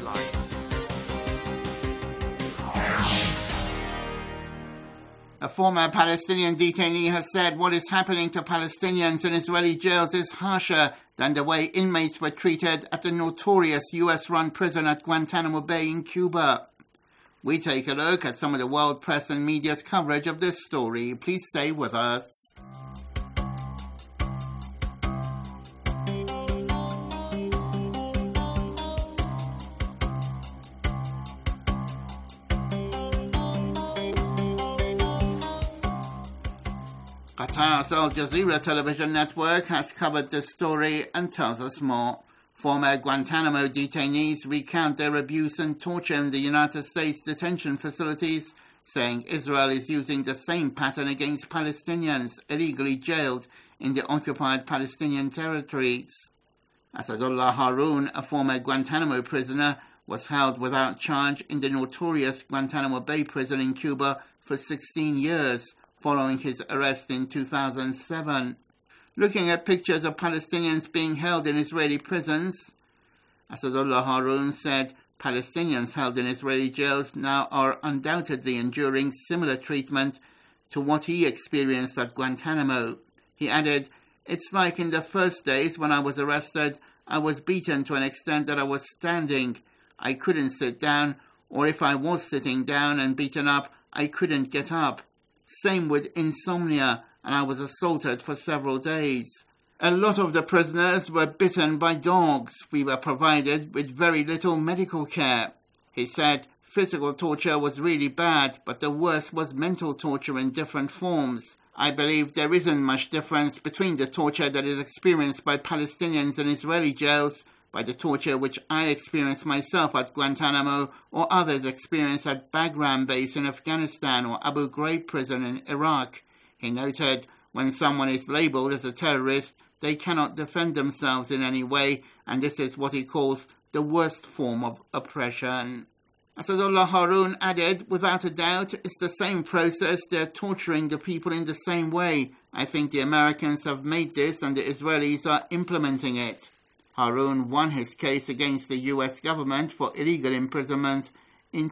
A former Palestinian detainee has said what is happening to Palestinians in Israeli jails is harsher than the way inmates were treated at the notorious US-run prison at Guantanamo Bay in Cuba. We take a look at some of the world press and media's coverage of this story. Please stay with us. Qatar's Al Jazeera television network has covered this story and tells us more. Former Guantanamo detainees recount their abuse and torture in the United States detention facilities, saying Israel is using the same pattern against Palestinians illegally jailed in the occupied Palestinian territories. Asadullah Haroun, a former Guantanamo prisoner, was held without charge in the notorious Guantanamo Bay prison in Cuba for 16 years, following his arrest in 2007. Looking at pictures of Palestinians being held in Israeli prisons, Asadullah Haroun said Palestinians held in Israeli jails now are undoubtedly enduring similar treatment to what he experienced at Guantanamo. He added, "It's like in the first days when I was arrested, I was beaten to an extent that I was standing. I couldn't sit down, or if I was sitting down and beaten up, I couldn't get up. Same with insomnia, and I was assaulted for several days. A lot of the prisoners were bitten by dogs. We were provided with very little medical care." He said physical torture was really bad, but the worst was mental torture in different forms. "I believe there isn't much difference between the torture that is experienced by Palestinians in Israeli jails, by the torture which I experienced myself at Guantanamo or others experience at Bagram base in Afghanistan or Abu Ghraib prison in Iraq." He noted, when someone is labelled as a terrorist, they cannot defend themselves in any way, and this is what he calls the worst form of oppression. Asadullah Haroun added, "Without a doubt, it's the same process. They're torturing the people in the same way. I think the Americans have made this and the Israelis are implementing it." Haroun won his case against the US government for illegal imprisonment in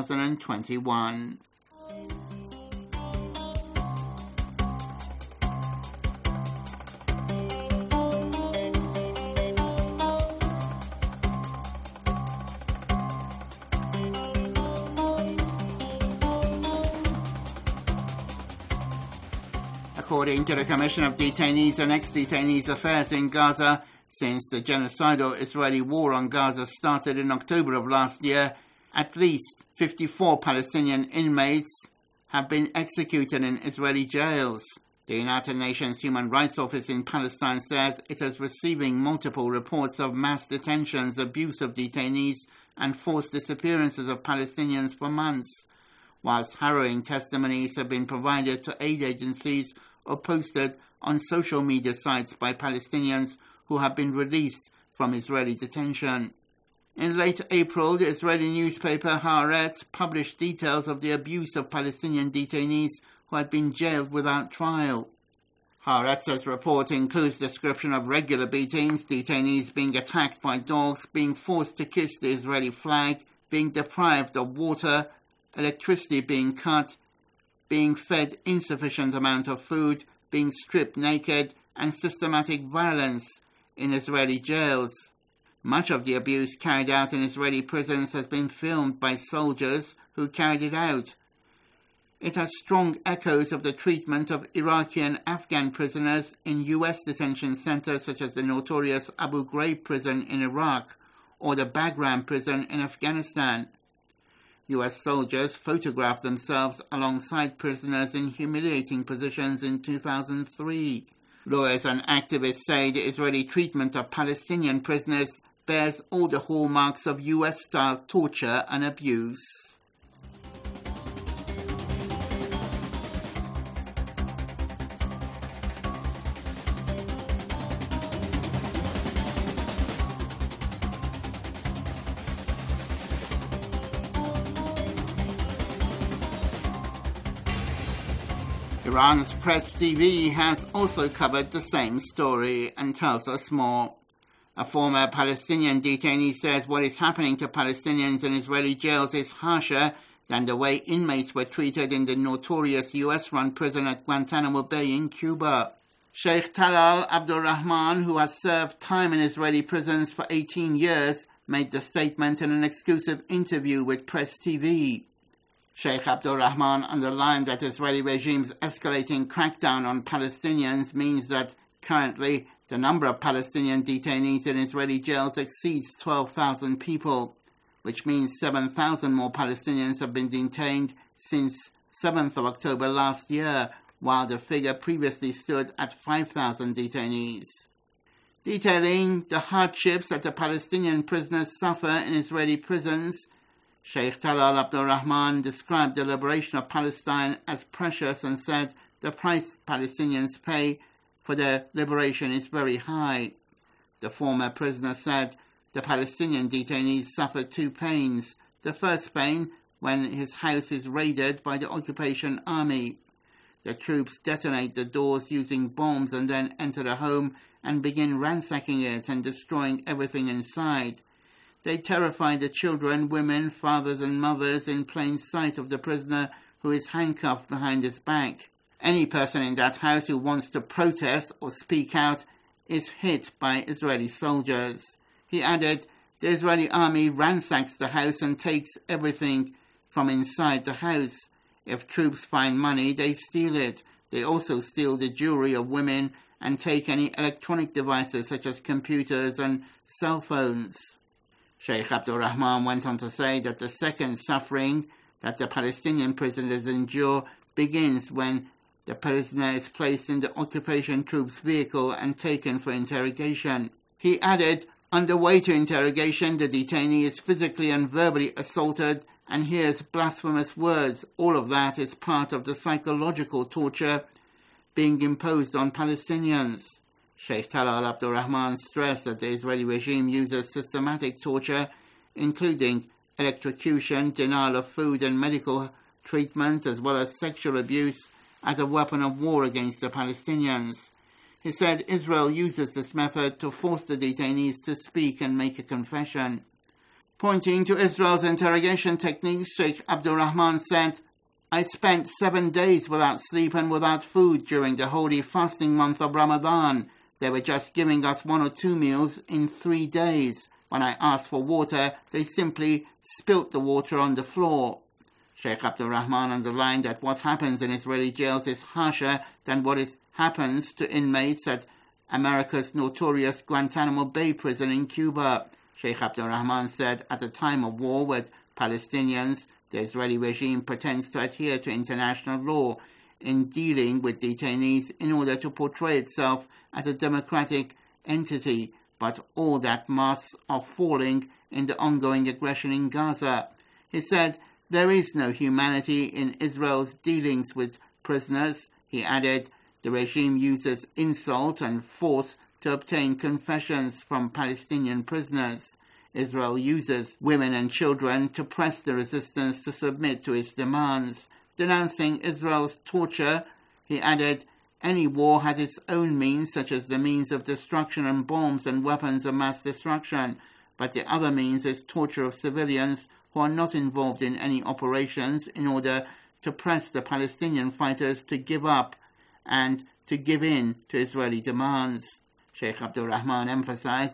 2021. According to the Commission of Detainees and Ex-Detainees Affairs in Gaza, since the genocidal Israeli war on Gaza started in October of last year, at least 54 Palestinian inmates have been executed in Israeli jails. The United Nations Human Rights Office in Palestine says it is receiving multiple reports of mass detentions, abuse of detainees, and forced disappearances of Palestinians for months. Whilst harrowing testimonies have been provided to aid agencies, or posted on social media sites by Palestinians who have been released from Israeli detention. In late April, the Israeli newspaper Haaretz published details of the abuse of Palestinian detainees who had been jailed without trial. Haaretz's report includes description of regular beatings, detainees being attacked by dogs, being forced to kiss the Israeli flag, being deprived of water, electricity being cut, being fed insufficient amount of food, being stripped naked, and systematic violence in Israeli jails. Much of the abuse carried out in Israeli prisons has been filmed by soldiers who carried it out. It has strong echoes of the treatment of Iraqi and Afghan prisoners in U.S. detention centers such as the notorious Abu Ghraib prison in Iraq or the Bagram prison in Afghanistan. U.S. soldiers photographed themselves alongside prisoners in humiliating positions in 2003. Lawyers and activists say the Israeli treatment of Palestinian prisoners bears all the hallmarks of U.S.-style torture and abuse. Iran's Press TV has also covered the same story and tells us more. A former Palestinian detainee says what is happening to Palestinians in Israeli jails is harsher than the way inmates were treated in the notorious US-run prison at Guantanamo Bay in Cuba. Sheikh Talal Abdurrahman, who has served time in Israeli prisons for 18 years, made the statement in an exclusive interview with Press TV. Sheikh Abdurrahman underlined that Israeli regime's escalating crackdown on Palestinians means that currently the number of Palestinian detainees in Israeli jails exceeds 12,000 people, which means 7,000 more Palestinians have been detained since 7th of October last year, while the figure previously stood at 5,000 detainees. Detailing the hardships that the Palestinian prisoners suffer in Israeli prisons, Sheikh Talal Abdurrahman described the liberation of Palestine as precious and said the price Palestinians pay for their liberation is very high. The former prisoner said the Palestinian detainees suffer two pains. The first pain, when his house is raided by the occupation army. The troops detonate the doors using bombs and then enter the home and begin ransacking it and destroying everything inside. They terrify the children, women, fathers and mothers in plain sight of the prisoner who is handcuffed behind his back. Any person in that house who wants to protest or speak out is hit by Israeli soldiers. He added, the Israeli army ransacks the house and takes everything from inside the house. If troops find money, they steal it. They also steal the jewelry of women and take any electronic devices such as computers and cell phones. Sheikh Abdurrahman went on to say that the second suffering that the Palestinian prisoners endure begins when the prisoner is placed in the occupation troops' vehicle and taken for interrogation. He added, on the way to interrogation, the detainee is physically and verbally assaulted and hears blasphemous words. All of that is part of the psychological torture being imposed on Palestinians. Sheikh Talal Abdurrahman stressed that the Israeli regime uses systematic torture, including electrocution, denial of food and medical treatment, as well as sexual abuse, as a weapon of war against the Palestinians. He said Israel uses this method to force the detainees to speak and make a confession. Pointing to Israel's interrogation techniques, Sheikh Abdurrahman said, I spent 7 days without sleep and without food during the holy fasting month of Ramadan. They were just giving us 1 or 2 meals in 3 days. When I asked for water, they simply spilt the water on the floor. Sheikh Abdurrahman underlined that what happens in Israeli jails is harsher than what happens to inmates at America's notorious Guantanamo Bay prison in Cuba. Sheikh Abdurrahman said at a time of war with Palestinians, the Israeli regime pretends to adhere to international law in dealing with detainees in order to portray itself as a democratic entity, but all that masks are falling in the ongoing aggression in Gaza. He said, there is no humanity in Israel's dealings with prisoners. He added, The regime uses insult and force to obtain confessions from Palestinian prisoners. Israel uses women and children to press the resistance to submit to its demands. Denouncing Israel's torture, he added, "Any war has its own means, such as the means of destruction and bombs and weapons of mass destruction, but the other means is torture of civilians who are not involved in any operations in order to press the Palestinian fighters to give up and to give in to Israeli demands." Sheikh Abdul Rahman emphasized